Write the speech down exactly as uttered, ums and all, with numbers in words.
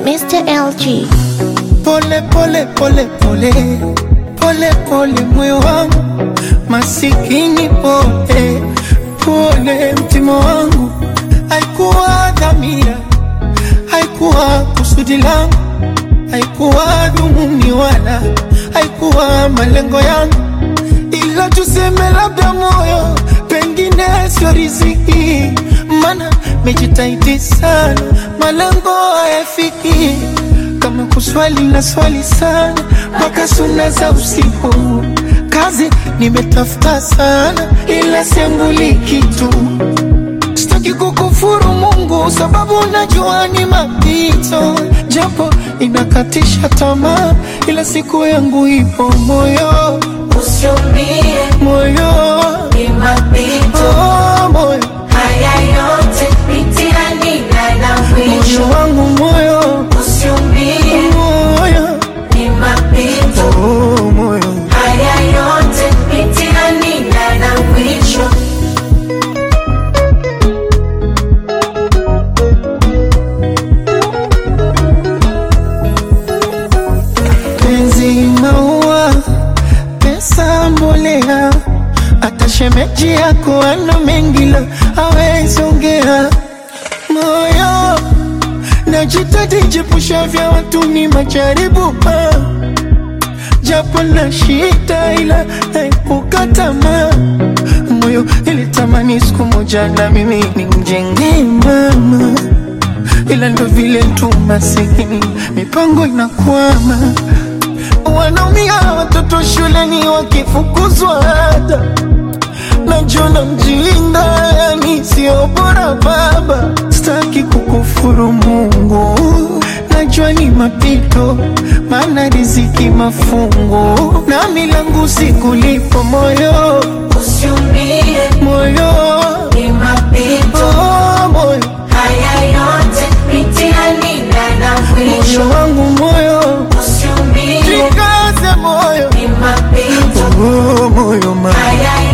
Mister L G. Pole pole pole pole pole pole moyo wangu masikini pole pole mtima wangu, haikuwa dhamira, haikuwa kusudi langu, haikuwa dhumuni wala haikuwa malengo yangu, ila tuseme labda moyo pengine sio riziki, mana mejitahidi sana malengo hayafiki. Kama kuswali na swali sana mpaka suna za usiku, kazi nimetafuta sana ila siambuli kitu. Sitaki kukufuru Mungu sababu najua ni mapito, japo inakatisha tamaa ila siku yangu ipo. Moyo usiumie, moyo ni mapito, oh, moyo haya yote mitihani na mwisho. Moyo wangu moyo usiumie, moyo ni mapito, oh, moyo haya yote mitihani na mwisho. penzi maua pesa mbolea, hata shemeji yako ana mengi la hawezi ongea. Moyo najitahidi jepusha vya watu ni majaribu, japo na shida ila naepuka tamaa. Moyo ilitamani siku moja na mimi nimjenge mama, ila ndo vile tu masikini mipango inakwama. Wanaumia watoto shuleni wakifukuzwa ada, najona mjinda yani sio bora baba. Sitaki kukufuru Mungu, najua ni mapito, maana riziki mafungu, na milangu sikulipo. Moyo usiumie, moyo ni mapito, oh, moyo haya yote mitihani na mwisho. moyo wangu moyo usiumie, jikaze moyo ni mapito, oh, moyo ma haya